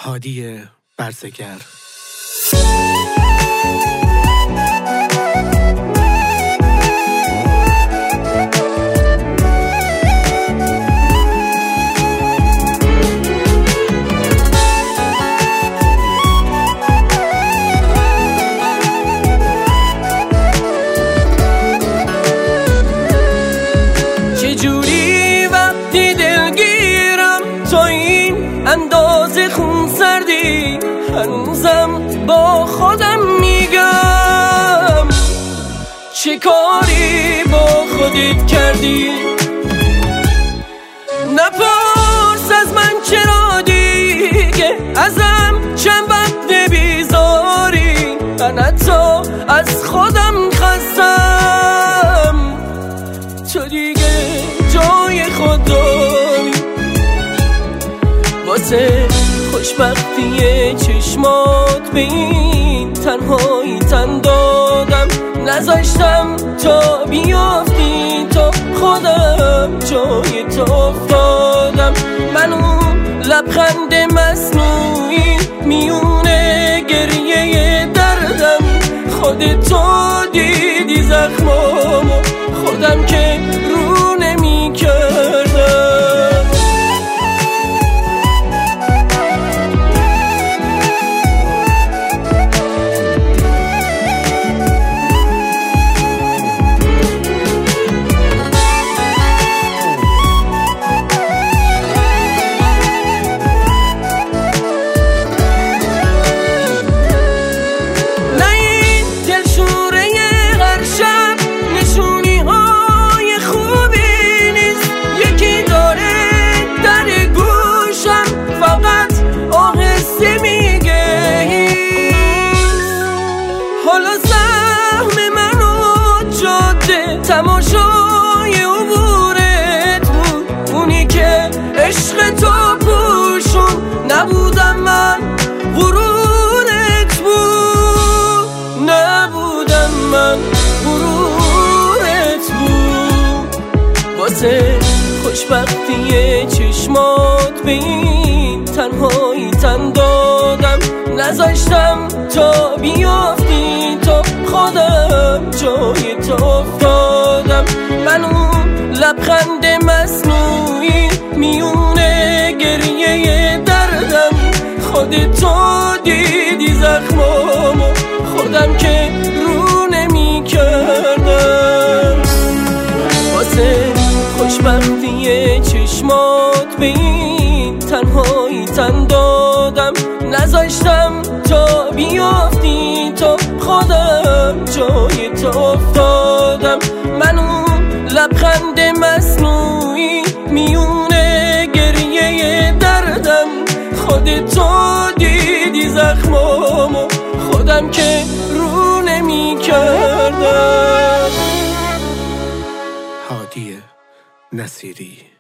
هادی برزگر. چجوری وقتی دلگیرم تو این اندازه خون سردی، هنوزم با خودم میگم چه کاری با خودت کردی. نپرس از من چرا دیگه ازم چند وقت بیزاری، من حتی از خودم خستم، تو دیگه جای خود داری. واسه خوشبختی چشمات به این تنهایی تن دادم، نذاشتم تا بیافتی تا خودم جای تو افتادم. من اون لبخند مصنوعی میونه گریه دردم، خودتو دیدی زخمامو خودم که رو نمی کردم. تماشای عبورت بود، اونی که عشق تو پوشون نبودم من، غرورت بود. نبودم من، غرورت بود. واسه خوشبختی چشمات به این تنهایی تن دادم، نذاشتم تا بیافتی تا خودم جای تو افتادم. من اون لبخند مصنوعی میونه گریه دردم، خودتو دیدی زخمامو خودم که رو نمی کردم. واسه خوشبختی چشمات به این تنهایی تن دادم، نذاشتم تا بیافتی تا خودم جای تو افتادم. من اون لبخند مصنوعی میونه گریه دردم، خودتو دیدی زخمامو خودم که رو نمی کردم. هادی نصیری.